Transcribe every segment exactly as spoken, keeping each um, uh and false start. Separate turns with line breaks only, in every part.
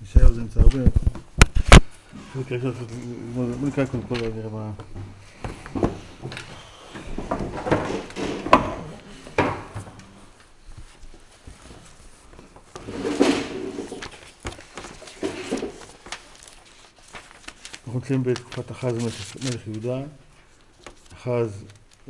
ישעיהו זה נמצא הרבה. בוא נקרא קודם כל רגע מה... אנחנו נמצאים בתקופת אחז מלך יהודה. אחז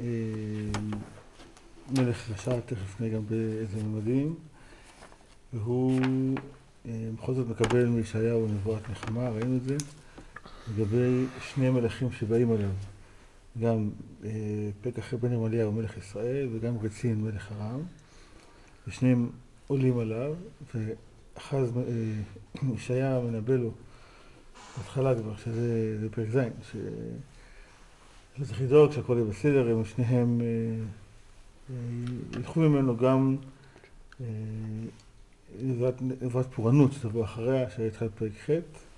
מלך רשע, תכף נראה גם באיזה ממדים, והוא בכל זאת מקבל מישעיהו נבואת נחמה, ראינו את זה, לגבי שני מלכים שבאים עליו, גם פקח בן רמליהו מלך ישראל וגם רצין מלך ארם, ושניהם עולים עליו, ואחז מישעיהו מנבא לו בהתחלה כבר, שזה פרק זין, שצריך לדאוג שהכל יהיה בסדר, הם שניהם ילכו ממנו גם נבואת פורענות שתבוא אחריה, שהתחל פרק ח'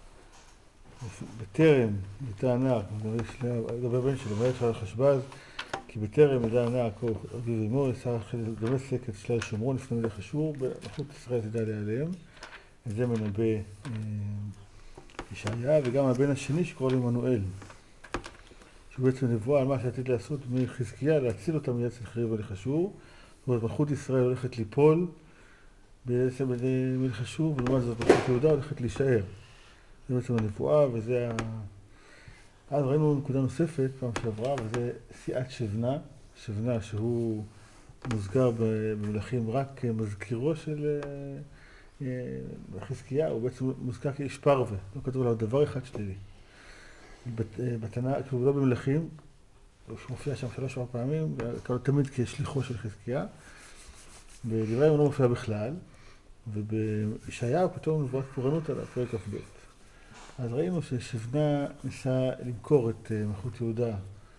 בטרם ידע הנער, לגבי הבן שלו, מלך שלל חשבז, כי בטרם ידע הנער כה אביו ואמו, יצא דמשק את שלל שומרון לפני מלך אשור, מלכות ישראל תדע עליהם. את זה מנבא ישעיה, וגם הבן השני שקורא לו עמנואל, שהוא בעצם נבואה על מה שעתיד לעשות מחזקיה, להציל אותם מיד סנחריב מלך אשור. זאת אומרת, מלכות ישראל הולכת ליפול בעצם בידי מלך אשור, ולעומת זאת מלכות יהודה הולכת להישאר. זה בעצם הנבואה, וזה ה... אז ראינו נקודה נוספת פעם שעברה, וזה סיעת שבנה, שבנה שהוא מוזכר במלכים רק מזכירו של חזקיה, הוא בעצם מוזכר כאיש פרווה, לא כתוב עליו דבר אחד שלילי. בתנ"ך, כשהוא לא במלכים, הוא מופיע שם שלוש ארבע פעמים, תמיד כשליחו של חזקיה, בדברי הוא לא מופיע בכלל, ובישעיהו פתאום נבואת פורענות עליו, פרק כ"ב. אז ראינו ששבנה ניסה למכור את מלכות יהודה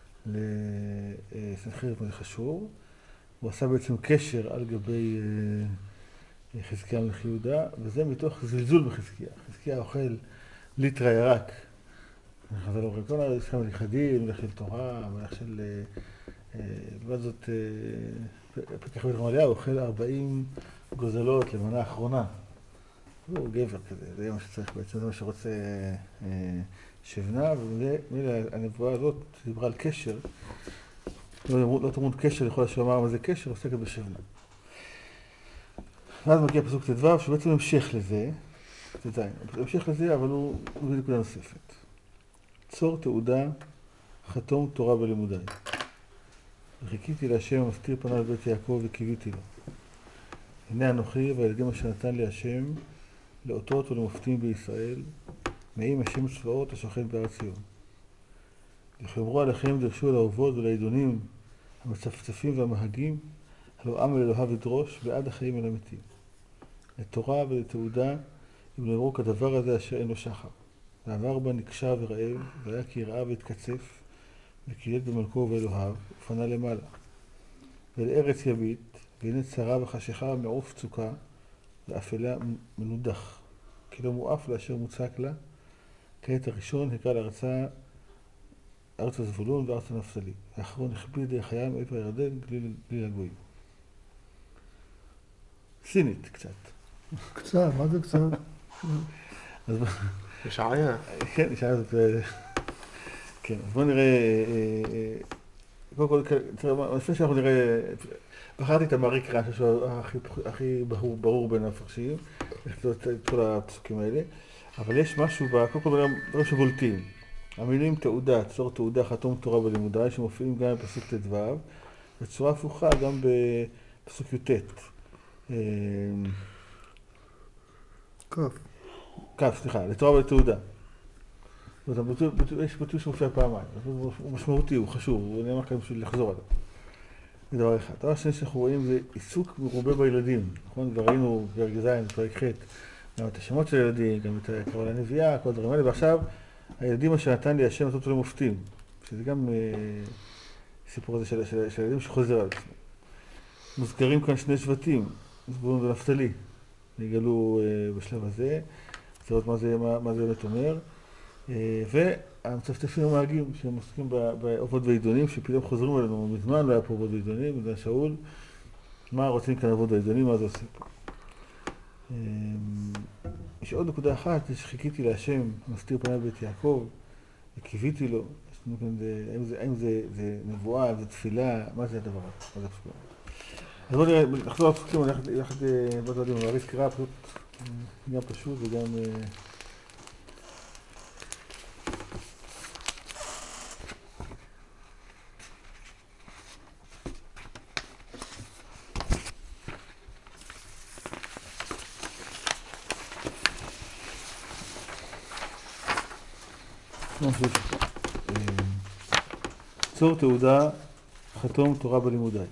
לסנחריב מלך אשור. הוא עשה בעצם קשר על גבי חזקיה מלך יהודה, וזה מתוך זלזול בחזקיה. חזקיה אוכל ליטרה ירק. חז"ל אומרים, כל הזמן מלכדים, מלך של תורה, מלך של... לעומת זאת, פקח בן רמליהו אוכל ארבעים גוזלות למנה האחרונה. הוא גבר כזה, זה מה שצריך בעצם, זה מה שרוצה שבנה, והנבואה הזאת דיברה על קשר, לא תמוד קשר, יכול להיות שאומר מה זה קשר, עוסקת בשבנה. ואז מגיע פסוק ט"ו, שבעצם המשך לזה, המשך לזה, אבל הוא מביא נקודה נוספת. צור תעודה, חתום תורה בלימודיי. וחיכיתי להשם המסתיר פניו לבית יעקב וקיוויתי לו. הנה אנוכי והילדים אשר נתן לי השם, לאותות ולמופתים בישראל, נעים השם צבאות השוכן בארץ ציון. יחמרו עליכם דרשו אל האהובות ולעידונים המצפצפים והמהגים, הלא עם אל אלוהיו ידרוש, בעד החיים אל המתים. לתורה ולתעודה, אם נאמרו כדבר הזה אשר אין לו שחר. ועבר בה נקשה ורעב, והיה כי יראה והתקצף, וקילט במלכו ובאלוהיו, ופנה למעלה. ואל ארץ יבית, והנה צרה וחשיכה מעוף צוקה, ואפלה מנודח, כי לא מואף לאשר מוצק לה. כעת הראשון הקרא לארצה ארץ הזבולון וארץ הנפתלי. האחרון הכביד דרך הים עבר הירדן גליל הגויים. סינית קצת.
קצת, מה זה קצת?
ישעיה.
כן, ישעיה זאת... כן, אז בואו נראה... קודם כל, לפני שאנחנו נראה... בחרתי את המעריק רע, שהוא הכי ברור בין המפרשים, את כל הפסוקים האלה, אבל יש משהו, קודם כל דברים שבולטים. המילים תעודה, צור תעודה, חתום תורה בלימודיי, שמופיעים גם בפסוק ט"ו, בצורה הפוכה גם בפסוק י"ט.
כף.
כף, סליחה, לתורה ולתעודה. יש ביטוי שמופיע פעמיים, הוא משמעותי, הוא חשוב, הוא נאמר כאן בשביל לחזור עליו. זה דבר אחד. דבר שני שאנחנו רואים זה עיסוק מרובה בילדים, נכון? כבר ראינו פרק ז', פרק ח', גם את השמות של הילדים, גם את הקרוא לנביאה, כל הדברים האלה, ועכשיו הילדים אשר נתן לי השם אותות למופתים, שזה גם אה, סיפור הזה של, של, של הילדים שחוזר על עצמו. מוזכרים כאן שני שבטים, זבולון ונפתלי, נגלו אה, בשלב הזה, צריך לראות מה זה, מה, מה זה באמת אומר, אה, והמצפצפים המהגים שהם עוסקים בעובות ועידונים, שפתאום חוזרים עלינו, מזמן לא היה פה עובות ועידונים, בגלל שאול, מה רוצים כאן עובות ועידונים, מה זה עושה פה? יש עוד נקודה אחת, שחיכיתי להשם, מסתיר פניו בית יעקב, וקיוויתי לו. האם זה, האם זה, זה נבואה, זה תפילה, מה זה הדבר הזה? אז בואו נראה, נחזור לפסוקים, אני הולכת בדברים, להריץ קרא, פשוט גם פשוט וגם... צור תעודה, חתום תורה בלימודיי.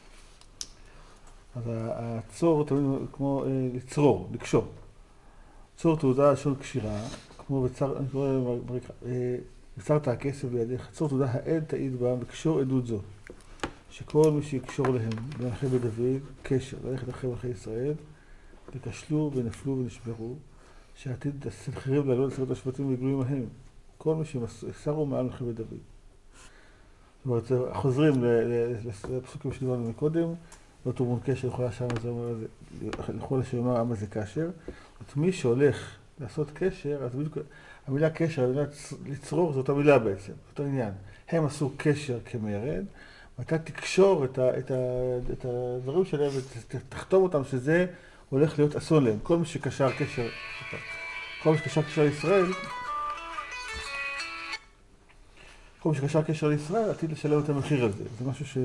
אז הצור תמיד כמו לצרור, לקשור. צור תעודה לשון קשירה, כמו בצר, אני קורא בצרת הכסף בידיך, צור תעודה העד תעיד בה, וקשור עדות זו. שכל מי שיקשור להם, במלכי בית דוד, קשר, ללכת אחרי מלכי ישראל, וכשלו ונפלו ונשברו, שעתיד הסנחריב לעלות עשרת השבטים ויגלו עמהם. כל מי שסרו מעל מלכי בית דוד. זאת אומרת, חוזרים לפסוקים שדיברנו מקודם, לא תורמון קשר לכל השם הזה, לכל השם אומר עם הזה קשר. מי שהולך לעשות קשר, אז בדיוק המילה קשר, המילה לצרור, זאת המילה בעצם, זאת העניין. הם עשו קשר כמרד, ואתה תקשור את, ה, את, ה, את הדברים שלהם ותחתום אותם שזה הולך להיות אסון להם. כל מי שקשר קשר, כל מי שקשר קשר לישראל, כל מי שקשר קשר לישראל, עתיד לשלם את המחיר הזה. זה משהו ש...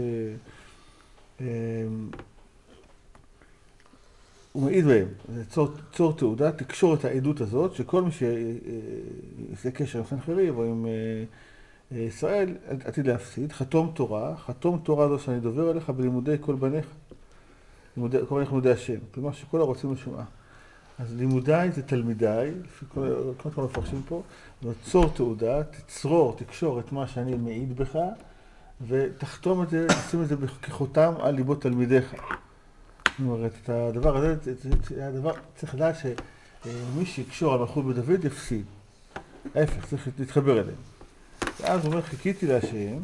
הוא מעיד בהם, זה צור, צור תעודה, תקשור את העדות הזאת, שכל מי שיעשה קשר עם סנחריב או עם ישראל, עתיד להפסיד, חתום תורה, חתום תורה זו שאני דובר עליך בלימודי כל בניך, לימודי, כל בניך לימודי השם, כלומר שכל הרוצים לשמעה. אז לימודיי זה תלמידיי, כמו כל מפרשים פה, צור תעודה, תצרור, תקשור את מה שאני מעיד בך, ותחתום את זה, תשים את זה כחותם על ליבות תלמידיך. זאת אומרת, את הדבר הזה, הדבר, צריך לדעת שמי שיקשור על מלכות בית דוד יפסיד. ההפך, צריך להתחבר אליהם. ואז הוא אומר, חיכיתי להשם,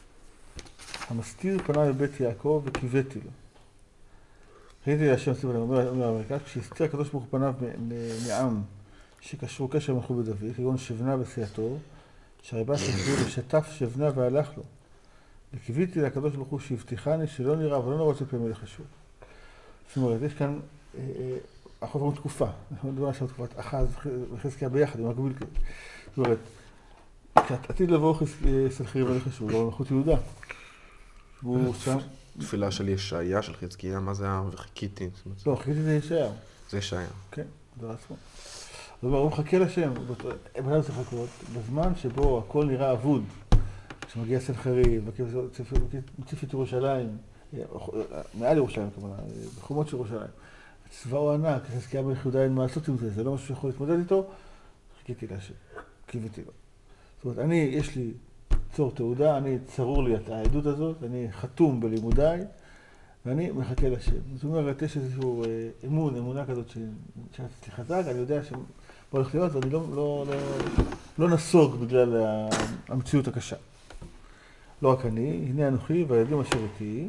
המסתיר פניו בבית יעקב וקיוויתי לו. חיכיתי להשם, אומר לאמריקה, כשהסתיר הקדוש ברוך הוא פניו מעם שקשרו קשר למלכות בית דוד, כגון שבנה בסיעתו, שהריבה ספיר ושטף שבנה והלך לו. וקיוויתי לקדוש ברוך הוא שהבטיחני שלא נראה ולא נראה אצל מלך אשור. זאת אומרת, יש כאן, אנחנו עוברים תקופה, אנחנו מדברים עכשיו תקופת אחז וחזקיה ביחד, עם הגביל כזה. זאת אומרת, עתיד לבוא סנחריב מלך אשור, לא מלכות יהודה. והוא שם...
תפילה של ישעיה, של חזקיה, מה זה היה? וחיכיתי.
לא, חיכיתי זה ישעיה.
זה ישעיה.
כן, זה עצמו. זאת אומרת, הוא מחכה לשם, בזמן צריך לחכות, בזמן שבו הכל נראה אבוד, כשמגיע סנחריב, מציף את ירושלים, מעל ירושלים כמובן, בחומות של ירושלים. צבאו ענק, חזקיה מלך יהודה אין מה לעשות עם זה, זה לא משהו שיכול להתמודד איתו, חיכיתי להשם, קיוויתי לו. זאת אומרת, אני, יש לי צור תעודה, אני צרור לי את העדות הזאת, אני חתום בלימודיי, ואני מחכה להשם. זאת אומרת, יש איזשהו אמון, אמונה כזאת שעשיתי חזק, אני יודע שמה הולך להיות, ואני לא, לא, לא, לא נסוג בגלל המציאות הקשה. לא רק אני, הנה אנוכי והילדים אשר איתי,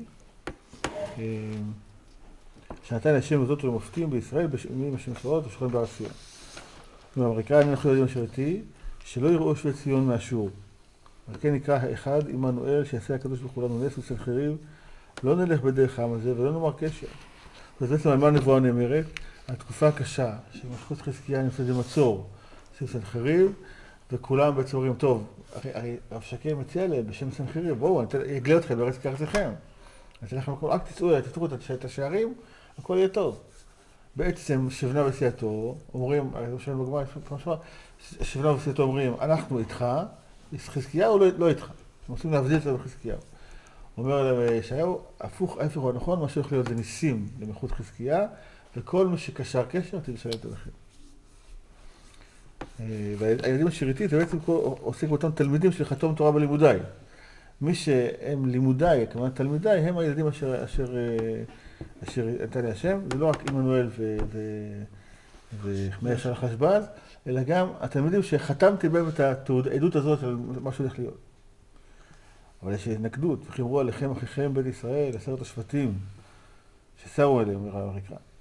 שנתן להשם וזאת ולמופתים בישראל, בשמים השם שרות ושוכן בהר ציון. האמריקאים, הנה אנוכי והילדים אשר איתי, שלא יראו שבי ציון מאשור. על כן נקרא האחד עמנואל, שיעשה הקדוש ברוך הוא לנו נס וסנחריב, לא נלך בדרך העם הזה ולא נאמר קשר. אז בעצם על מה הנבואה נאמרת? התקופה הקשה, שמלכות חזקיה נמצאת במצור, סביב סנחריב, וכולם בעצם אומרים, טוב, הרי רב שקד מציע להם בשם סנחריב, בואו, אני אגלה אתכם בארץ כארצכם. אני אתן לכם מקום, רק תצאו, תפתחו את השערים, הכל יהיה טוב. בעצם שבנה וסיעתו, אומרים, שלנו בגמרא, שבנה וסיעתו אומרים, אנחנו איתך, חזקיהו לא, לא איתך. הם רוצים להבדיל את זה בחזקיהו. הוא אומר להם, ישעיהו, הפוך, ההפך הוא הנכון, מה שהולך להיות זה ניסים למלכות חזקיה, וכל מי שקשר קשר, תשלם את המחיר. והילדים השיריתי, זה בעצם עוסק באותם תלמידים של חתום תורה בלימודיי. מי שהם לימודיי, כמובן תלמידיי, הם הילדים אשר, אשר, אשר נתן לי השם, זה לא רק עמנואל ומאיר של החשבז, אלא גם התלמידים שחתמתי בהם את העדות הזאת על מה שהולך להיות. אבל יש התנגדות, וכי אמרו עליכם אחיכם בית ישראל, עשרת השבטים, שסרו עליהם, אומר המקרא.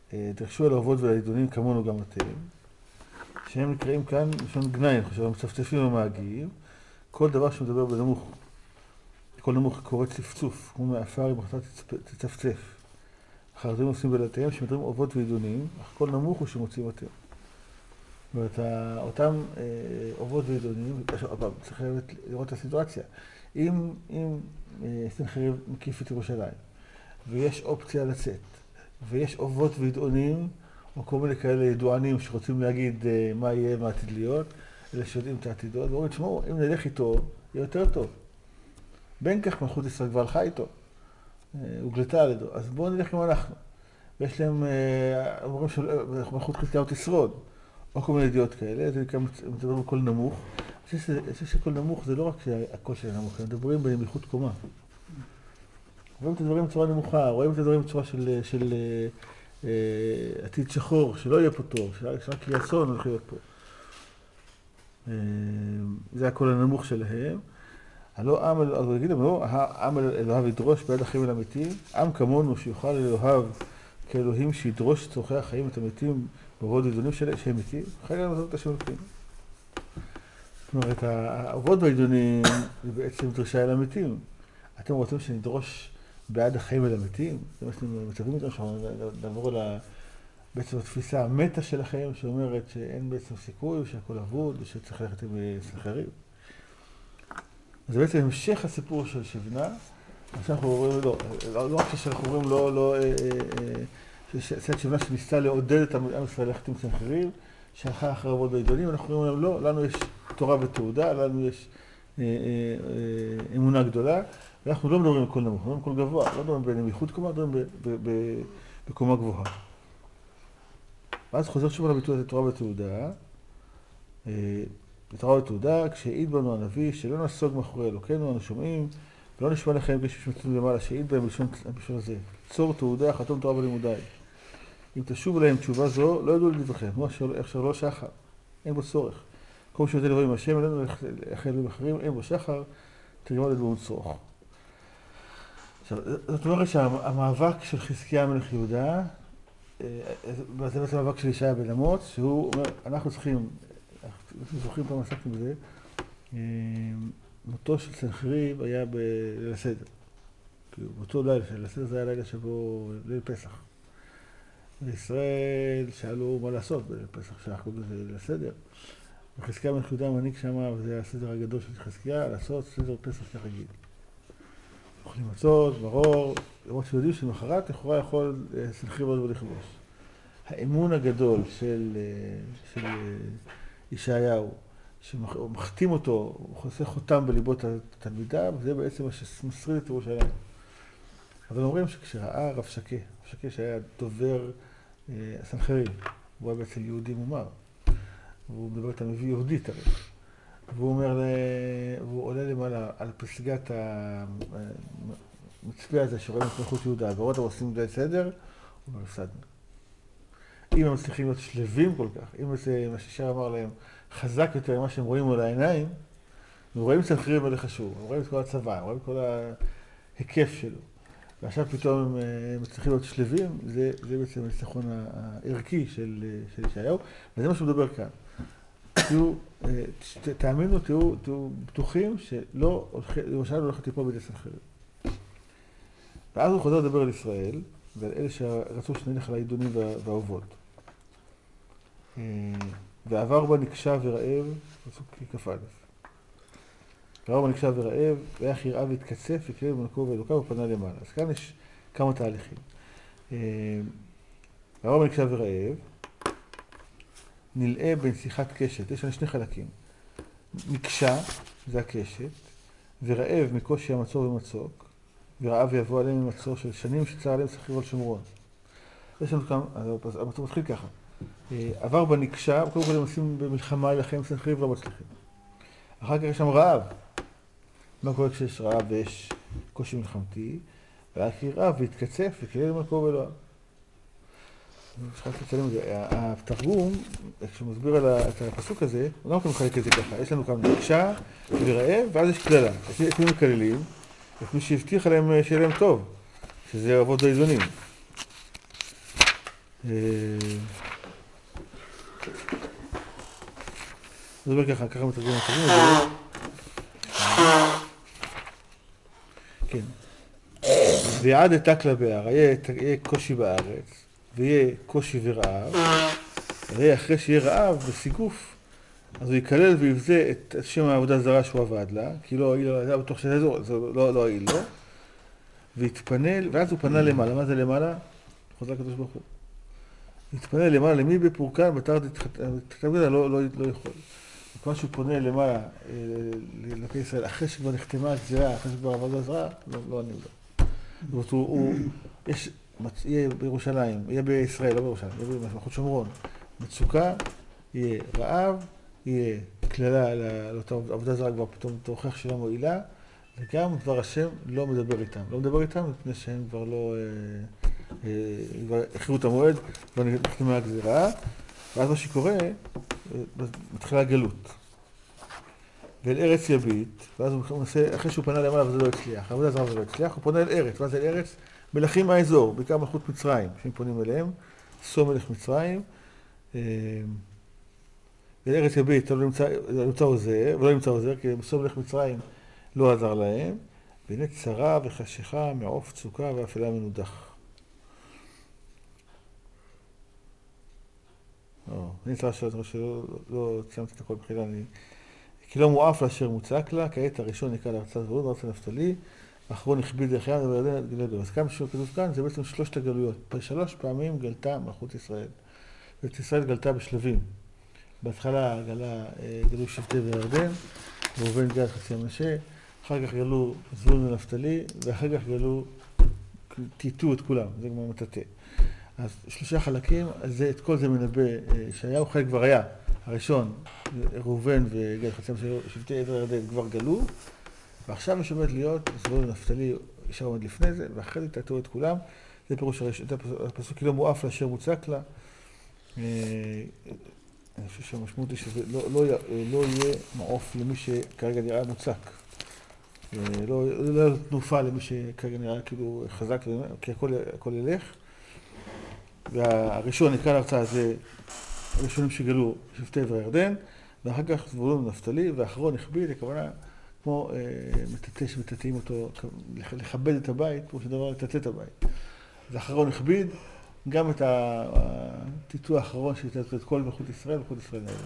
דרשו על האובות ולעידונים כמונו גם אתם, שהם נקראים כאן, לשון גנאי, אני חושב, המצפצפים ומאגיים, כל דבר שמדבר בנמוך, כל נמוך קורא צפצוף, כמו מעפר אם אחת תצפצף. החרדים עושים בלעתיהם שמדברים אובות ועידונים, אך כל נמוך הוא שמוצאים אתם. זאת אומרת, אותם אובות ועידונים, צריך לראות את הסיטואציה. אם, אם סנחריב מקיף את ירושלים, ויש אופציה לצאת, ויש אובות ועידונים, או כל מיני כאלה ידוענים שרוצים להגיד מה יהיה, מה עתיד להיות, אלה שיודעים את העתידות, ואומרים, תשמעו, אם נלך איתו, יהיה יותר טוב. בין כך מלכות ישראל כבר הלכה איתו, הוגלתה על ידו, אז בואו נלך עם אנחנו. ויש להם, אומרים שמלכות חזקיהו תשרוד, או כל מיני ידיעות כאלה, זה נקרא מדברים בקול נמוך. אני חושב שקול נמוך זה לא רק שהקול שלהם נמוך, הם מדברים בנמיכות קומה. רואים את הדברים בצורה נמוכה, רואים את הדברים בצורה של, של אה, עתיד שחור, שלא יהיה פה טוב, שרק יהיה אסון הולך להיות פה. אה, זה הקול הנמוך שלהם. הלא עם, אז הוא יגיד להם, לא, העם אלוהיו ידרוש ביד החיים אל המתים, עם כמונו שיוכל אלוהיו כאלוהים שידרוש צורכי החיים את המתים בעבוד עידונים שלהם, שהם מתים, חייב לנו לעשות את השם אלוקים. זאת אומרת, העבוד בעידונים זה בעצם דרישה אל המתים. אתם רוצים שנדרוש בעד החיים אל המתים? זה מה שאתם מצווים אותם שאנחנו נעבור על בעצם התפיסה המטה שלכם, שאומרת שאין בעצם סיכוי, שהכל אבוד, ושצריך ללכת עם סנחריב. זה בעצם המשך הסיפור של שבנה, שאנחנו אומרים, לא, לא רק שאנחנו אומרים, לא, לא, שסייעת שבנה שניסתה לעודד את עם ישראל ללכת עם סנחריב, שהלכה אחרי עבוד בעידונים, אנחנו אומרים להם, לא, לנו יש תורה ותעודה, לנו יש אה, אה, אה, אמונה גדולה, ואנחנו לא מדברים בקול נמוך, לא בקול גבוה, לא מדברים בנמיכות קומה, מדברים בקומה גבוהה. ואז חוזר שוב על הביטוי הזה, תורה ותעודה, אה, בתורה ותעודה, כשהעיד בנו הנביא, שלא נסוג מאחורי אלוקינו, אנו שומעים, ולא נשמע לכם כשם שמצאים למעלה, שהעיד בהם בלשון הזה. צור תעודה, חתום תורה בלימודי. אם תשוב אליהם תשובה זו, לא ידעו לדברכם, כמו איך שלא שחר, אין בו צורך. כל שיודע לבוא עם השם, אלינו לאחרי אלוהים אחרים, אין בו שחר, תרגמה לדברות צורך. עכשיו, זאת אומרת שהמאבק של חזקיה מלך יהודה, זה בעצם המאבק של ישעיה בן אמוץ, שהוא אומר, אנחנו צריכים, אנחנו זוכרים פעם עסקנו בזה, מותו של סנחריב היה בליל הסדר. באותו לילה של הסדר זה היה לילה שבו ליל פסח. וישראל שאלו מה לעשות בליל פסח, שאנחנו קוראים לזה ליל הסדר. וחזקיה מלך יהודה מנהיג שם, וזה היה הסדר הגדול של חזקיה, לעשות סדר פסח כרגיל. אוכלים מצות, מרור, למרות שיודעים שלמחרת לכאורה יכול סנחריב עוד ולכבוש. האמון הגדול של, של ישעיהו, שהוא מחתים אותו, הוא חוסך חותם בליבות התלמידה, וזה בעצם מה שמסריד את ירושלים. אבל אומרים שכשראה רב שקה, רב שקה שהיה דובר סנחריב, הוא היה בעצם יהודי מומר, והוא מדבר את המביא יהודית הרי, והוא אומר, והוא עולה למעלה על פסגת המצפה הזה שרואים את מלכות יהודה, ורואים אותם עושים ליל סדר, הוא אומר, הפסדנו. אם הם מצליחים להיות שלווים כל כך, אם זה מה שישר אמר להם, חזק יותר ממה שהם רואים מול העיניים, הם רואים את סנחריב מלך חשוב, הם רואים את כל הצבא, הם רואים את כל ההיקף שלו. ועכשיו פתאום הם מצליחים להיות שלווים, זה, זה בעצם הניצחון הערכי של, של ישעיהו, וזה מה שהוא מדבר כאן. תהיו, תאמינו, תהיו, תהיו בטוחים שלא, ירושלים לא הולכת ליפול בידי סנחריב. ואז הוא חוזר לדבר על ישראל, ועל אלה שרצו שנלך על העידונים והאובות. ועבר בה נקשה ורעב, פסוק כ"א. ועבר בה נקשה ורעב, ויח יראה והתקצף, וקלל במלכו ואלוקיו ופנה למעלה. אז כאן יש כמה תהליכים. ועבר בה נקשה ורעב, נלאה בין שיחת קשת, יש לנו שני חלקים. נקשה, זה הקשת, ורעב מקושי המצור ומצוק, ורעב יבוא עליהם ממצור של שנים שצר עליהם סחריב על שומרון. יש לנו כאן, המצור מתחיל ככה. עבר בנקשה, קודם כל הם עושים במלחמה לכם סנחריב לא מצליחים. אחר כך יש שם רעב. מה קורה כשיש רעב ויש קושי מלחמתי? והכי רעב והתקצף וקלל למלכו ואלוהיו. התרגום, כשהוא מסביר את הפסוק הזה, הוא גם מחלק את זה ככה. יש לנו כאן נקשה ורעב, ואז יש כללה. יש מי מקללים, יש מי שהבטיח עליהם שיהיה להם טוב, שזה עבוד בעידונים. זה אומר ככה, ככה מתרגם את זה. כן. ויעד עתק לבאר, יהיה קושי בארץ, ויהיה קושי ורעב, ויהיה אחרי שיהיה רעב וסיגוף, אז הוא יקלל ויבזה את שם העבודה זרה שהוא עבד לה, כי לא הועיל לו, היה בטוח שזה זו, זה לא הועיל לו, והתפנה, ואז הוא פנה למעלה. מה זה למעלה? חוזר הקדוש ברוך הוא. התפנה למעלה, למי בפורקן, בתר תתגדה, לא, לא, לא יכול. כמו שהוא פונה למעלה, למלכי ישראל, אחרי שכבר נחתמה הגזירה, אחרי שכבר עבודה זרה, לא, לא עניו לו. זאת אומרת, הוא, הוא, יש, יהיה בירושלים, יהיה בישראל, לא בירושלים, יהיה במלכות שומרון, מצוקה, יהיה רעב, יהיה כללה על אותה עבודה זרה, כבר פתאום תוכח שלה מועילה, וגם דבר השם לא מדבר איתם. לא מדבר איתם מפני שהם כבר לא, אה, אה, כבר הכירו את המועד, כבר נחתמה הגזירה, ואז מה שקורה, מתחילה הגלות. ואל ארץ יביט, ואז הוא מנסה, אחרי שהוא פנה למעלה וזה לא הצליח, העבודה זרה וזה לא הצליח, הוא פונה אל ארץ, ואז אל ארץ מלכים מהאזור, בעיקר מלכות מצרים, שהם פונים אליהם, סו מלך מצרים, ואל ארץ יביט, לא נמצא עוזר, ולא נמצא עוזר, כי סו מלך מצרים לא עזר להם, והנה צרה וחשיכה מעוף צוקה ואפלה מנודח. אני צרה שלא ציימתי את הכל בחילה, אני... כי לא מואף לאשר מוצק לה, כעת הראשון נקרא לארצה זבולון, ארצה נפתלי, האחרון הכביד דרך ים וירדן גלדו. אז כמה שכתוב כאן, זה בעצם שלושת הגלויות. שלוש פעמים גלתה מלכות ישראל. ואת ישראל גלתה בשלבים. בהתחלה גלה, גלו שבטי וירדן, ראובן גד חצי מנשה, אחר כך גלו זבולון ונפתלי, ואחר כך גלו, טיטו את כולם, זה כמו מטאטא. אז שלושה חלקים, אז זה, את כל זה מנבא ישעיהו, חלק כבר היה. הראשון, ראובן וגד חצי מנשה, שבטי עבר ירדן כבר גלו, ועכשיו יש עומד להיות, זבולון ונפתלי, ישר עומד לפני זה, ואחרי זה תעטו את כולם. זה פירוש הראשון, הפסוק לא מואף לאשר מוצק לה. אני חושב שהמשמעות היא שזה לא, לא, לא יהיה מעוף למי שכרגע נראה מוצק. לא, לא יהיה תנופה למי שכרגע נראה כאילו חזק, כי הכל, הכל ילך. והראשון נקרא להרצאה זה הראשונים שגלו שבטי עבר ירדן, ואחר כך זבולון ונפתלי, והאחרון הכביד, הכוונה כמו אה, מטאטא שמטאטאים אותו, לכבד את הבית, כמו שדבר לטאטא את הבית. אז האחרון הכביד, גם את הטיטוע האחרון שיטאטא את כל מלכות ישראל, מלכות ישראל האלה.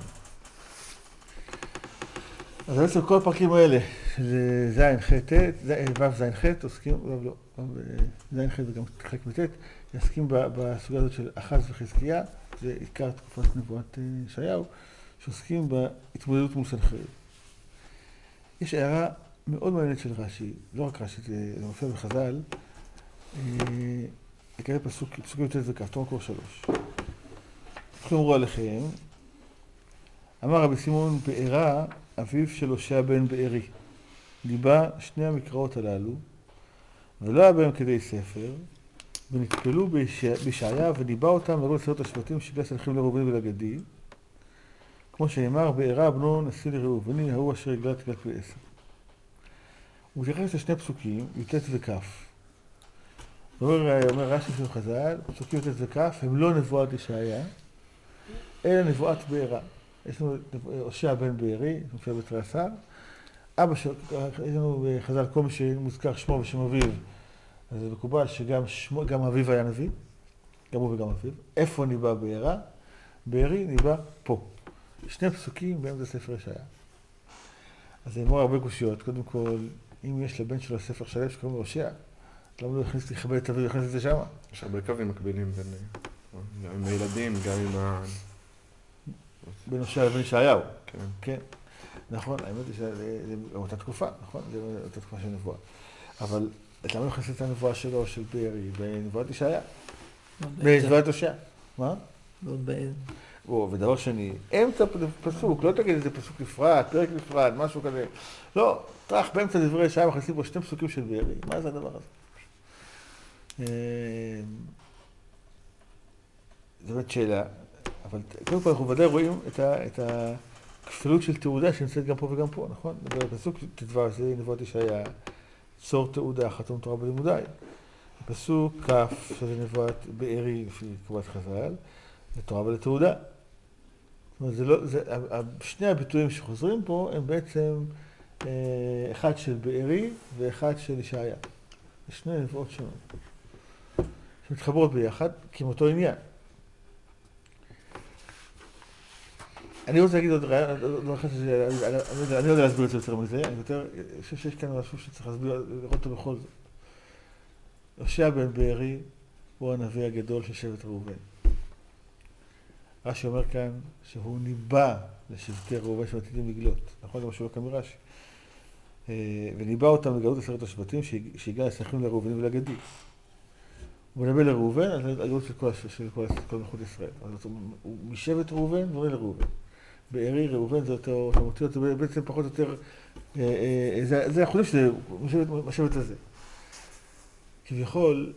אז בעצם כל הפרקים האלה, של זין ח' ט', ו' זין ח', עוסקים, ו' לא, זין ח' וגם ח' מט', יעסקים בסוגיה הזאת של אחז וחזקיה, זה עיקר תקופת נבואת ישעיהו, שעוסקים בהתמודדות מול סנחריב. יש הערה מאוד מעניינת של רש"י, לא רק רש"י, זה מופיע בחז"ל, יקרא פסוק, פסוק י"ט וכ', תורה מקור שלוש. איך אמרו עליכם? אמר רבי סימון בארה, אביו של הושע בן בארי. ליבה שני המקראות הללו, ולא היה בהם כדי ספר, ונטפלו בישעיה וליבה אותם ולא לסיירות השבטים שגלה סנחריב לראובן ולגדי, כמו שנאמר, בארה בנו נשיא לראובני, ההוא אשר יגלה תגלת פי עשר. הוא מתייחס לשני פסוקים, י"ט וכ'. אומר, אומר רש"י של חז"ל, פסוקים י"ט וכ' הם לא נבואת ישעיה, אלא נבואת בארה. יש לנו הושע בן בארי, מופיע בתרי עשר. אבא של, יש לנו בחז"ל כל מי שמוזכר שמו ושם אביו, אז זה מקובל שגם שמו, גם אביו היה נביא, גם הוא וגם אביו. איפה ניבא בארה? בארי ניבא פה. שני פסוקים באמצע ספר ישעיה. אז זה אמור הרבה קושיות. קודם כל, אם יש לבן שלו ספר שלם שקוראים לו הושע, למה לא יכניס לכבד את אביו ויכניס את זה שמה?
יש הרבה קווים מקבילים בין... גם עם הילדים, גם עם ה...
בין הושע לבין ישעיהו.
כן.
כן. נכון, האמת היא שזה אותה תקופה, נכון? זה אותה תקופה של נבואה. אבל למה לא יכניס את הנבואה שלו, של בארי, בנבואת ישעיה? בנבואת הושע. מה?
לא בעד.
ודבר שני, אמצע פסוק, לא תגיד איזה פסוק נפרד, פרק נפרד, משהו כזה. לא, טרח באמצע דברי ישעיה מכניסים פה שני פסוקים של בארי. מה זה הדבר הזה? זו באמת שאלה, אבל קודם כל אנחנו ודאי רואים את הכפילות של תעודה שנמצאת גם פה וגם פה, נכון? בפסוק תדבר, זה נבואת ישעיה, צור תעודה, חתום תורה בלימודי. פסוק כף, שזה נבואת בארי לפי תקוות חז"ל, לתורה ולתעודה. זאת אומרת, זה לא, זה, שני הביטויים שחוזרים פה הם בעצם אה, אחד של בארי ואחד של ישעיה. זה שני נבואות שונות, שמתחברות ביחד, כי הם אותו עניין. אני רוצה להגיד עוד רעיון, אני לא יודע להסביר את זה יותר מזה, אני יותר, אני חושב שיש כאן משהו שצריך להסביר, לראות אותו בכל זאת. יושע בן בארי הוא הנביא הגדול של שבט ראובן. רש"י אומר כאן שהוא ניבא לשבטי ראובן שעתידים לגלות, נכון? זה מה שהוא כאן מרש"י. וניבא אותם לגלות עשרת השבטים שהגיע לסנכרין לראובן ולגדי. הוא מנבא לראובן, אז הגלות של כל, של כל, כל מלכות ישראל. הוא משבט ראובן ועונה לראובן. בארי, ראובן זה יותר אוטומטיות, זה בעצם פחות או יותר, זה, זה החולים שזה משבט הזה. כביכול,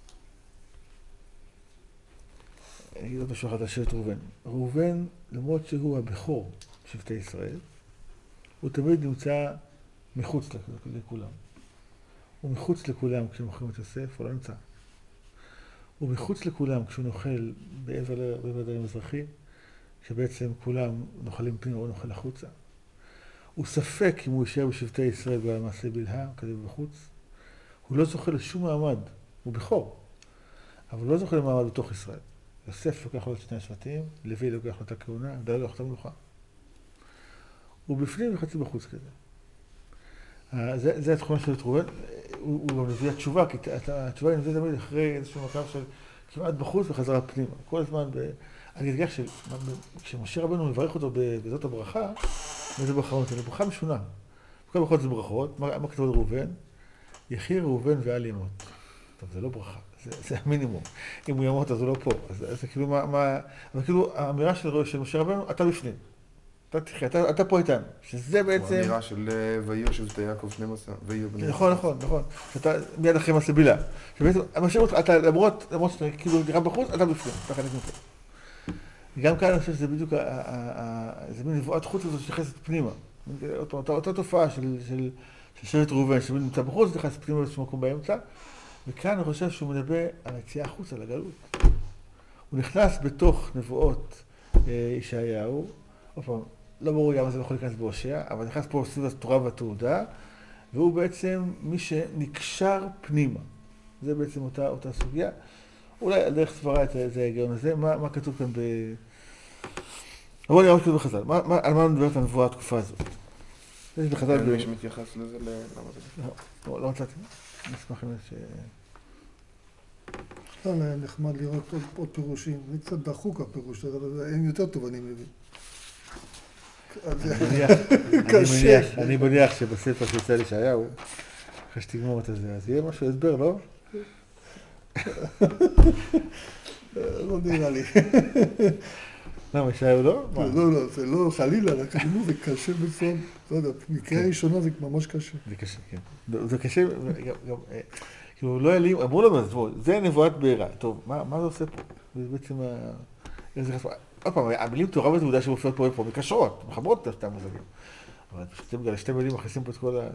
אני אגיד עוד משהו אחד על שבט ראובן. ראובן, למרות שהוא הבכור שבטי ישראל, הוא תמיד נמצא מחוץ לכולם. הוא מחוץ לכולם כשמוכרים את יוסף, הוא לא נמצא. הוא מחוץ לכולם כשהוא נוכל בעבר הדרום המזרחי, שבעצם כולם נוחלים פנימה או נוכל החוצה. הוא ספק אם הוא יישאר בשבטי ישראל בגלל מעשה בלהה, כזה בחוץ. הוא לא זוכה לשום מעמד, הוא בכור, אבל הוא לא זוכה למעמד בתוך ישראל. יוסף לוקח לו את שני השבטים, לוי לוקח לו את הכהונה, דוד לוקח את המלוכה. הוא בפנים וחצי בחוץ כזה. זה, זה התחומה של ראובן, הוא, הוא גם מביא התשובה, כי התשובה היא נביא תמיד אחרי איזשהו מקום של כמעט בחוץ וחזרה פנימה. כל הזמן, ב... אני אתגח שכשמשה רבנו מברך אותו בזאת הברכה, וזה ברכה נותן, זה ברכה משונה. כל ברכות זה ברכות, מה, מה כתוב על ראובן? יחי ראובן ואל ימות. טוב, זה לא ברכה, זה, זה המינימום. אם הוא ימות אז הוא לא פה. אז זה כאילו מה, מה... אבל כאילו האמירה של, של משה רבנו, אתה בפנים. אתה תחיה, אתה, אתה פה איתנו. שזה בעצם...
הוא האמירה של ויהיו שבטי יעקב שנים עשר, ויהיו בני...
נכון, נכון, נכון. שאתה מיד אחרי מעשה בלהה. שבעצם, המשאיר אותך, אתה למרות, למרות שאתה כאילו נראה בחוץ, אתה בפנים. אתה חלק מפה. גם כאן אני חושב שזה בדיוק, זה מין נבואת חוץ הזאת שנכנסת פנימה. אותה תופעה של שבט ראובן, שנמצא בחוץ, נכנס פנימה באיזשהו מקום באמצע, וכאן אני חושב שהוא מדבר על היציאה החוצה לגלות. הוא נכנס בתוך נבואות ישעיהו, עוד פעם, לא ברור למה זה לא יכול להיכנס בהושע, אבל נכנס פה סביב התורה והתעודה, והוא בעצם מי שנקשר פנימה. זה בעצם אותה, אותה סוגיה. אולי על דרך סברה את זה ההיגיון הזה, מה, מה כתוב כאן ב... בואו נראה מה כתוב בחז"ל, מה, מה, על מה מדברת הנבואה התקופה הזאת? יש בחז"ל...
אין מי שמתייחס לזה, למה זה?
לא, לא מצאתי. אני אשמח אם יש...
סתם היה נחמד לראות עוד, עוד פירושים, זה קצת דחוק הפירוש, אבל הם יותר טוב, אני מבין.
אני מניח שבספר שיצא לישעיהו, אחרי שתגמור את זה, אז יהיה משהו הסבר, לא?
לא נראה לי.
למה, ישעיהו לא?
לא, לא, זה לא חלילה, רק כאילו זה קשה בצורה, לא יודע, מקרה ראשונה זה ממש קשה.
זה קשה, כן. זה קשה, גם, כאילו לא העלים, אמרו לנו, זה נבואת בעירה. טוב, מה זה עושה פה? זה בעצם, עוד פעם, המילים תורה ותעודה שמופיעות פה ופה, מקשרות, מחברות את שתי המושגים. אבל פשוט בגלל שתי מילים מכניסים פה את כל ה...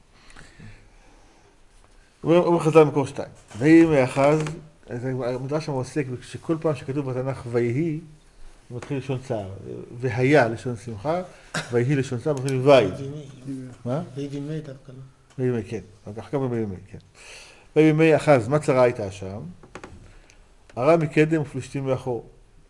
הוא חז"ל מקור שתיים. ויהי מאחז, המדרש שם עוסק, שכל פעם שכתוב בתנ"ך ויהי, הוא מתחיל לשון צער. והיה לשון שמחה, ויהי לשון צער, מתחיל ויהי. מה?
ויהי מי דווקא, לא?
ויהי מי, כן. אחר כך ויהי מי, כן. ויהי מי אחז, מה צרה הייתה שם? הרע מקדם ופלישתים מאחור.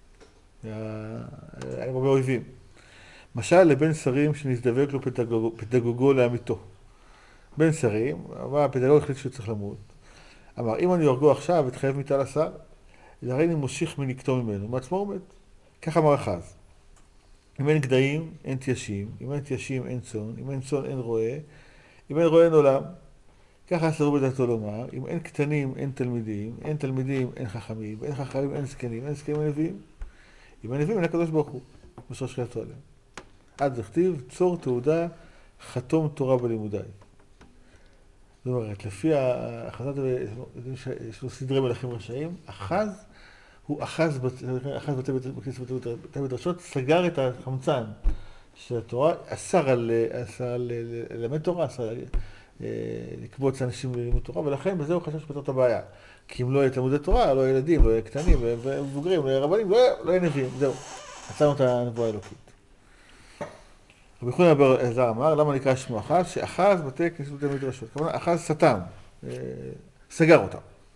היה הרבה אויבים. משל לבן שרים שנזדבק לו פדגוגו לאמיתו. בן שרים, אבל הפדגוג החליט שהוא צריך למות. אמר, אם אני אורגו עכשיו, אתחייב מיתה לשר, הרי אני מושיך מנקטו ממנו, מעצמו עומד. כך אמר אחז. אם אין גדיים, אין תיישים, אם אין תיישים, אין צאן, אם אין צאן, אין רועה, אם אין רועה, אין עולם. ככה סרו בדעתו לומר, אם אין קטנים, אין תלמידים, אין תלמידים, אין חכמים, אין חכמים, אין זקנים, אין זקנים, אין נביאים. אם אין נביאים, אין הקדוש ברוך הוא, בשור שכתו עליהם. עד זכתיב, צור תעודה, חתום תורה בלימודיי. זאת אומרת, לפי החז"ל, יש לו סדרי מלכים רשעים, אחז, הוא אחז בתי מדרשות, סגר את החמצן של התורה, אסר על ללמד תורה, אסר לקבוץ אנשים ללימוד תורה, ולכן בזה הוא חשב שפתר את הבעיה. כי אם לא יהיה תלמודי תורה, לא יהיה ילדים, לא יהיה קטנים, ומבוגרים, לא יהיה רבנים, לא יהיה, לא יהיה נביאים, זהו. עצרנו את הנבואה האלוקית. רבי חנינא בר אלעזר אמר, למה נקרא שמו אחז? שאחז בתי כנסיות בתי מדרשות. כמובן, אחז סתם, סגר אותם.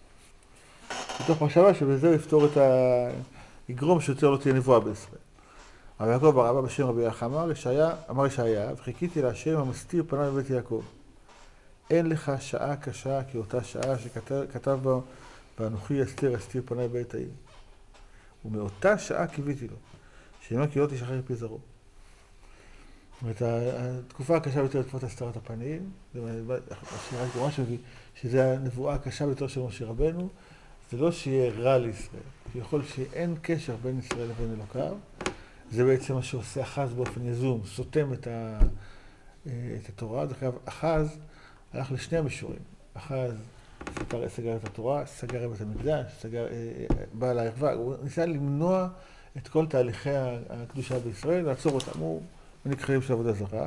מתוך מחשבה שבזה הוא יפתור את ה... יגרום שיותר לא תהיה נבואה בישראל. אבל יעקב בר אבא בשם רבי יחיא אמר, ישעיה, אמר ישעיה, וחיכיתי להשם המסתיר פניו בבית יעקב. אין לך שעה קשה כאותה שעה שכתב בה, ואנוכי אסתר אסתיר פניי בעת ההיא. ומאותה שעה קיוויתי לו, שאינו כי לא תשחרר פי זרעו. זאת אומרת, התקופה הקשה ביותר לתקופת הסתרת הפנים, השירה גמרא שמביא, שזו הנבואה הקשה ביותר של משה רבנו, זה לא שיהיה רע לישראל, יכול שאין קשר בין ישראל לבין אלוקיו, זה בעצם מה שעושה אחז באופן יזום, סותם את, ה, את התורה. דרך אגב, אחז הלך לשני המישורים. אחז סגר, סגר את התורה, סגר את המקדש, סגר, בא לערווה, הוא ניסה למנוע את כל תהליכי הקדושה בישראל, לעצור אותם, הוא נקראים של עבודה זרה.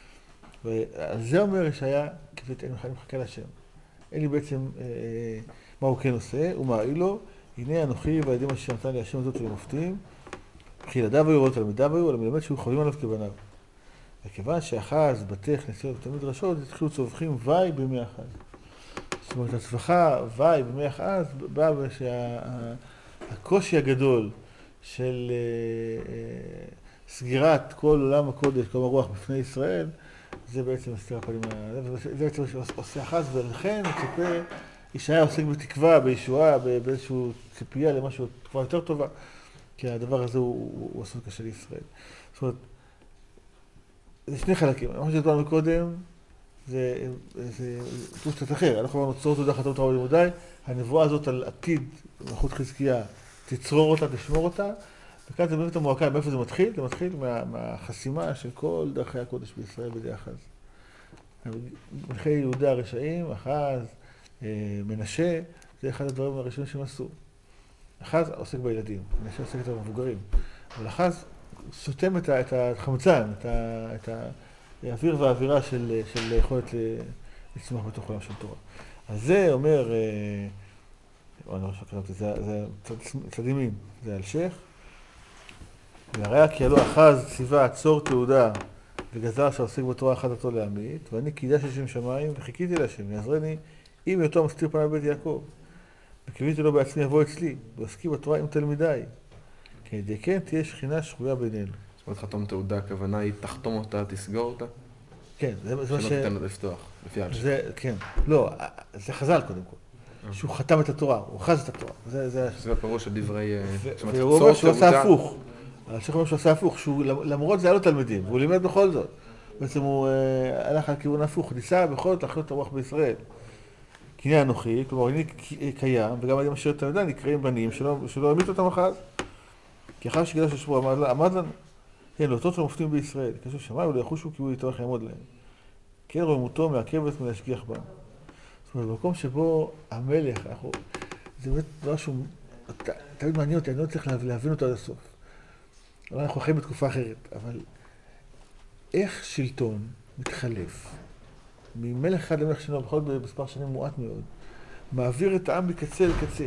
ועל זה אומר ישעיה, כפית אין אני מחכה להשם. אין לי בעצם אה, מה הוא כן עושה, הוא מעיל לו, הנה אנוכי והילדים אשר נתן לי השם הזאת ולמופתים, וכי ילדיו היו רואות תלמידיו היו, אלא מלמד שהוא חולים עליו כבניו. וכיוון שאחז בתי כנסיות ותלמיד דרשות, התחילו צווחים וי בימי אחז. זאת אומרת, הצווחה וי בימי אחז באה שהקושי הגדול של אה, אה, סגירת כל עולם הקודש, כל הרוח בפני ישראל, זה בעצם הסתיר הפנים, זה בעצם עושה אחז, ולכן מצפה, ישעיה עוסק בתקווה, בישועה, באיזושהי ציפייה למשהו תקווה יותר טובה, כי הדבר הזה הוא, הוא עשוי קשה לישראל. זאת אומרת, זה שני חלקים. מה שדיברנו קודם, זה תלוש קצת אחר. אנחנו אמרנו, צור תודה חתום תורה ולימודי, הנבואה הזאת על עתיד, מלכות חזקיה, תצרור אותה, תשמור אותה, וכאן זה באמת המועקה, מאיפה זה מתחיל? זה מתחיל מה, מהחסימה של כל דרכי הקודש בישראל בידי אחז. מלכי יהודה הרשעים, אחז, מנשה, זה אחד הדברים הראשונים שהם עשו. אחז עוסק בילדים, מנשה עוסק את המבוגרים, אבל אחז סותם את, את החמצן, את, את האוויר והאווירה של, של יכולת לצמוח בתוך עולם של תורה. אז זה אומר, או אני לא חושב שקראתי, זה, זה צד ימין, זה אלשך, והראיה כי עלו אחז ציווה עצור תעודה וגזר שעוסק בתורה אחת אותו להמית, ואני קידש לשם שמיים וחיכיתי להשם, יעזרני אם יותר מסתיר פניו בבית יעקב. וקיוויתי לו בעצמי יבוא אצלי, ועסקי בתורה עם תלמידיי. כי ידי כן תהיה שכינה שרויה בינינו.
זאת אומרת, חתום תעודה, הכוונה היא תחתום אותה, תסגור אותה?
כן, זה מה ש...
שלא תיתן לו לפתוח, לפי אלשך.
זה, כן. לא, זה חז"ל קודם כל. שהוא חתם את התורה, הוא אחז את התורה. זה, זה...
זה הפירוש של דברי...
והוא אומר שהוא עשה הפוך. אלשך אומר שהוא עשה הפוך, שהוא למרות זה היה לו תלמידים, והוא לימד בכל זאת. בעצם הוא הלך על כיוון הפוך, ניסה בכל זאת להחיות את הרוח בישראל. כי הנה אנוכי, כלומר, הנה קיים, וגם על ידי משאיר תלמידיי נקראים בנים שלא המיתו אותם אחז. כי אחר שקידש לשמוע עמד לנו, כן, לאותות המופתים בישראל, כשו שמיים ולא יחושו כי הוא יתורך יעמוד להם. כן, רוממותו מעכבת מלהשגיח בם. זאת אומרת, במקום שבו המלך, אנחנו, זה באמת דבר שהוא, תמיד מעניין אותי, אני לא צריך להבין אותו עד הסוף. אבל אנחנו חיים בתקופה אחרת, אבל איך שלטון מתחלף ממלך אחד למלך שני, בכל זאת במספר שנים מועט מאוד, מעביר את העם מקצה לקצה.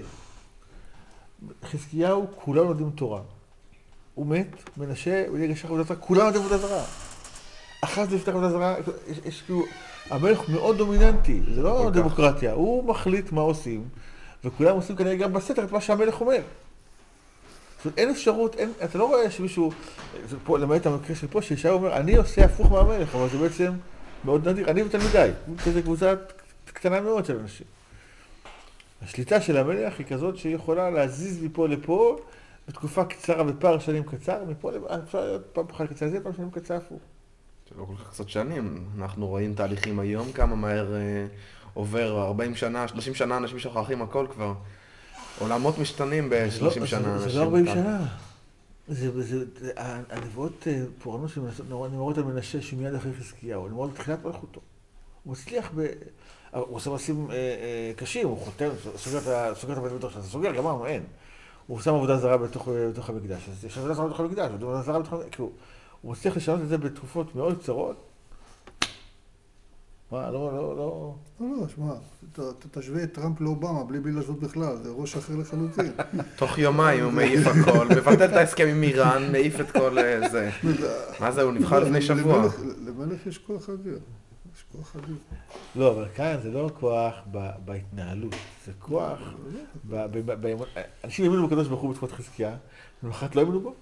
חזקיהו, כולם לומדים תורה. הוא מת, מנשה, הוא יגשך עבודת זרה, כולם לומדים עבודה זרה. אחז לפתח עבודה זרה, יש, יש כאילו, המלך מאוד דומיננטי, זה לא דמוקרטיה, כך. הוא מחליט מה עושים, וכולם עושים כנראה גם בסתר את מה שהמלך אומר. זאת אומרת, אין אפשרות, אין, אתה לא רואה שמישהו, זה פה, למעט המקרה של פה, שישעיה אומר, אני עושה הפוך מהמלך, אבל זה בעצם מאוד נדיר, אני ותלמידיי, כזה קבוצה קטנה מאוד של אנשים. השליטה של המלך היא כזאת שהיא יכולה להזיז מפה לפה בתקופה קצרה, בפער שנים קצר, מפה לפה, אפשר להיות פעם פחות קצר זה, פעם שנים קצר הפוך.
זה לא כל כך קצת שנים, אנחנו רואים תהליכים היום, כמה מהר אה, עובר ארבעים שנה, שלושים שנה, אנשים שוכחים הכל כבר. עולמות משתנים ב-שלושים שנה.
זה, זה לא ארבעים שנה. זה, זה, זה, הנבואות פורענות שנאמרות על מנשה שמיד אחרי חזקיהו, נאמרות לתחילת מלכותו. הוא מצליח ב... הוא עושה מעשים קשים, הוא חותם, סוגר את הבית בתוך שלו, זה סוגר, גמרנו, אין. הוא שם עבודה זרה בתוך המקדש, אז יש עבודה זרה בתוך המקדש, עבודה זרה בתוך המקדש, הוא מצליח לשנות את זה בתקופות מאוד קצרות, מה, לא, לא, לא...
לא, לא, שמע, אתה תשווה את טראמפ לאובמה בלי בלי לעשות בכלל, זה ראש אחר לחלוטין.
תוך יומיים הוא מעיף הכל, מבטל את ההסכם עם איראן, מעיף את כל זה. מה זה, הוא נבחר לפני שבוע.
למלך יש כוח אדיר. יש כוח אדיר.
לא, אבל כאן זה לא כוח בהתנהלות, זה כוח... אנשים האמינו בקדוש ברוך הוא בתקופת חזקיה, ולמחרת לא האמינו בו.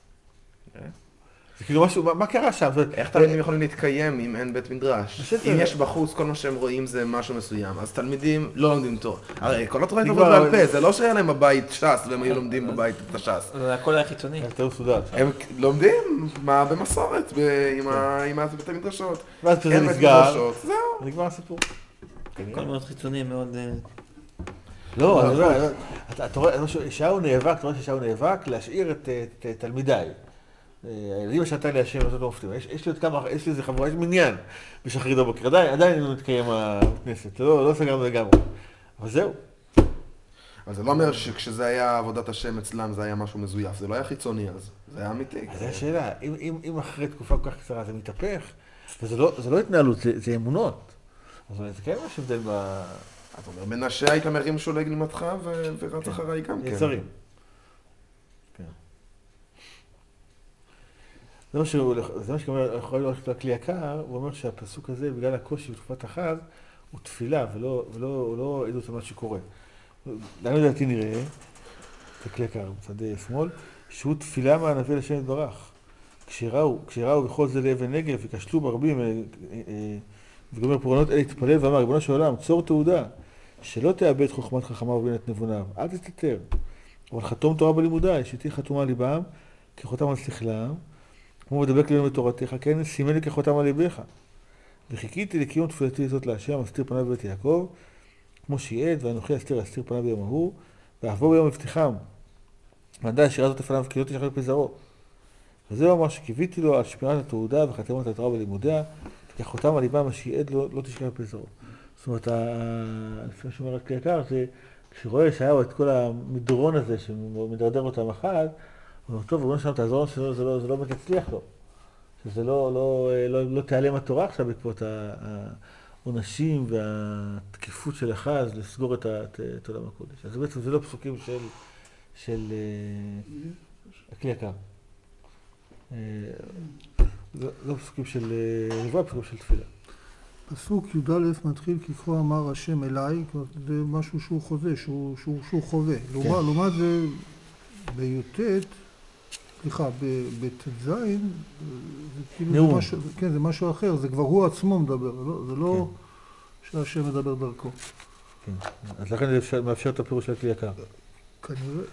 זה כאילו משהו, מה קרה שם?
איך תלמידים יכולים להתקיים אם אין בית מדרש? אם יש בחוץ, כל מה שהם רואים זה משהו מסוים, אז תלמידים לא לומדים תורה. הרי כל התורה הייתה בעל פה, זה לא שהיה להם בבית ש"ס והם היו לומדים בבית את הש"ס.
זה הכל היה חיצוני.
הם לומדים במסורת, עם בית המדרשות.
ואז כשזה נסגר,
זהו.
נגמר הסיפור.
הכל מאוד חיצוני, מאוד...
לא, אתה רואה, ישעיהו נאבק, אתה רואה שישעיהו נאבק להשאיר את תלמידיי. הילדים השעתה לי השם, לא מופתים. יש לי עוד כמה, יש לי איזה חבורה, יש מניין בשחרית בבוקר. עדיין לא נתקיים הכנסת, לא סגרנו לגמרי. אבל זהו.
אבל זה לא אומר שכשזה היה עבודת השם אצלם זה היה משהו מזויף, זה לא היה חיצוני אז, זה היה אמיתי.
אז זו השאלה, אם אחרי תקופה כל כך קצרה זה מתהפך, וזה לא התנהלות, זה אמונות. אז זה כן יש הבדל ב...
אתה אומר, מנשה היית מרים שולג לימדך ורץ אחריי גם כן.
יצרים. זה מה שאומר, יכול ללכת לכלי יקר, הוא אומר שהפסוק הזה, בגלל הקושי בתקופת החג, הוא תפילה ולא עדות על מה שקורה. לנו לדעתי נראה, זה כלי יקר, בצד שמאל, שהוא תפילה מהנביא לשם יתברך. כשראו בכל זה לאבן נגף, וכשלו ברבים, וגומר פורענות אלה התפלל ואמר, ריבונו של עולם, צור תעודה, שלא תאבד חוכמת חכמה ובינת נבוניו, אל תתתר. אבל חתום תורה בלימודי, שתהיה חתומה על ליבם, כחותם על שכלם, כמו מדבק לנו בתורתך, כן, סימן לי כחותם על ליבך. וחיכיתי לקיום תפילתי זאת להשם, אסתיר פניו בבית יעקב, כמו שיעד, ואנוכי אסתיר, אסתיר פניו ביום ההוא, ואהבו ביום מבטיחם. ועדה השירה זאת לפניו, כי לא תשכח לפי זרעו. וזה הוא אמר שקיוויתי לו על שמירת התעודה וחתימת התורה בלימודיה, וכחותם על ליבם, השיעד לא, לא תשכח לפי זרעו. זאת אומרת, לפני שאומר רק יקר, זה כשרואה שהיה את כל המדרון הזה שמדרדר אותם אחד, הוא אומר, טוב, הוא אומר שם, תעזור שלו, זה לא, זה לא באמת יצליח לו. שזה לא, לא, לא, לא תיעלם התורה עכשיו בעקבות העונשים והתקיפות של אחז לסגור את, את, את עולם הקודש. אז בעצם זה לא פסוקים של, של הכלי יקר. זה לא פסוקים של נבואה, פסוקים של תפילה.
פסוק י"א מתחיל ככה אמר השם אליי, זה משהו שהוא חווה, שהוא, שהוא, שהוא חווה. כן. לעומת, לעומת זה בי"ט, סליחה, בט"ז, זה כאילו זה משהו, כן, זה משהו אחר, זה כבר הוא עצמו מדבר, לא, זה לא כן. שהשם מדבר דרכו.
כן, אז לכן זה מאפשר את הפירוש של הכלי יקר.
כנראה.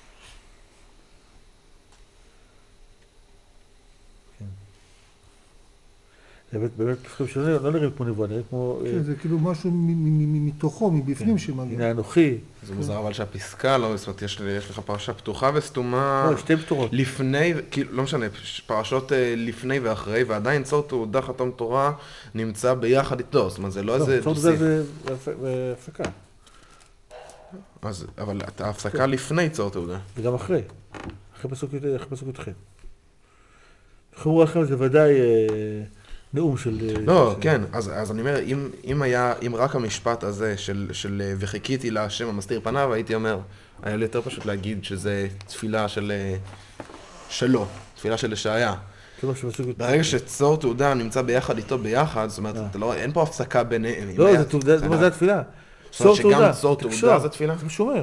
זה באמת פסוקים שלנו, לא נראים כמו נבואה, נראים כמו...
כן, זה כאילו משהו מתוכו, מבפנים שמגיע.
הנה אנוכי.
זה מוזר אבל שהפסקה, לא, זאת אומרת, יש לך פרשה פתוחה וסתומה...
לא, שתי פתורות.
לפני, כאילו, לא משנה, פרשות לפני ואחרי, ועדיין צור תעודה חתום תורה נמצא ביחד איתו, זאת אומרת, זה לא איזה...
צור תעודה זה הפסקה.
אז, אבל ההפסקה לפני צור תעודה.
וגם אחרי, אחרי פסוק י"ח. חמור לכם זה ודאי... נאום של...
לא, כן, אז אני אומר, אם היה, אם רק המשפט הזה של וחיכיתי להשם המסתיר פניו, הייתי אומר, היה לי יותר פשוט להגיד שזה תפילה שלו, תפילה של ישעיה. ברגע שצור תעודה נמצא ביחד איתו ביחד, זאת אומרת, אין פה הפסקה ביניהם.
לא, זה התפילה.
זאת אומרת שגם צור תעודה זה תפילה?
זה משומר.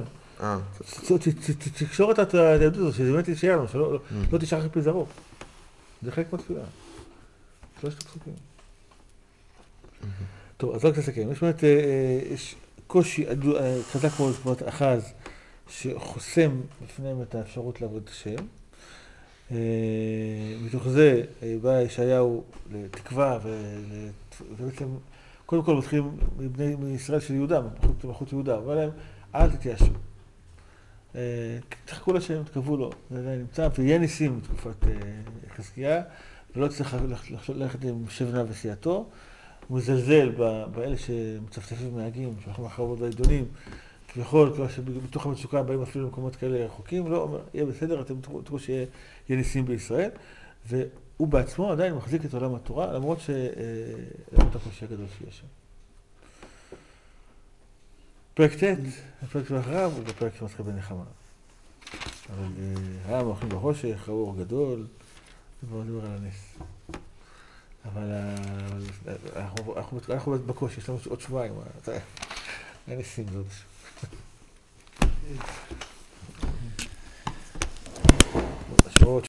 תקשור את היהדות הזאת, שזה באמת תשאר לנו, שלא תשאר לפי זרעו. זה חלק מהתפילה. שלושת הפסוקים. טוב, אז רק תסכם. יש באמת, יש קושי חזק מאוד כמו אחז שחוסם בפניהם את האפשרות לעבוד את השם. מתוך זה בא ישעיהו לתקווה ובעצם קודם כל מתחילים מישראל של יהודה, מלכות יהודה, אבל להם אל תתייאשו. תחכו לשם, תקוו לו, זה נמצא, ויהיה ניסים בתקופת חזקיה. ולא צריך ללכת עם שבנה וסיעתו, הוא מזלזל באלה שמצפצפים מהגים, שאנחנו מאחרות בעיתונים, כביכול, שבתוך המצוקה באים אפילו למקומות כאלה רחוקים, לא, יהיה בסדר, אתם תראו שיהיה ניסים בישראל, הוא בעצמו עדיין מחזיק את עולם התורה, למרות ש... למרות הקושי הגדול שיש שם. פרק ט', הפרק שאחריו, הוא בפרק שמתחיל בנחמה. אבל היה מלכים בחושך, ראו אור גדול, זה כבר מדבר על הנס. אבל אנחנו בקושי, יש לנו עוד שבועיים, אין נסים זאת.